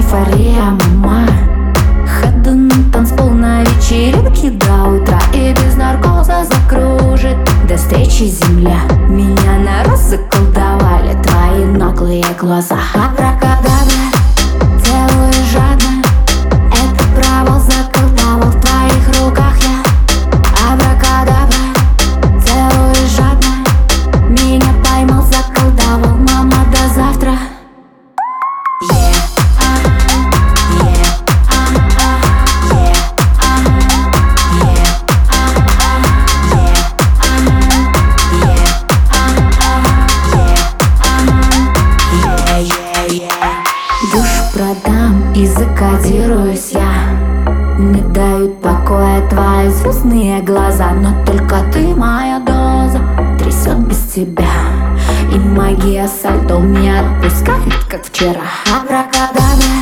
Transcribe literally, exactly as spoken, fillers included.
эйфория, мама. Ходу на танцпол на вечеринке до утра, и без наркоза закружит до встречи земля. Меня на раз заколдовали твои наглые глаза. Абракадабра, целую жадно. Это провал заколдовал, в твоих руках я. Абракадабра, целую жадно. Меня поймал, заколдовал, мама, до завтра. Yeah. Душу продам и закодируюсь я. Не дают покоя твои звездные глаза, но только ты моя доза трясет без тебя. И магия сальто меня отпускает, как вчера. Абракадабра.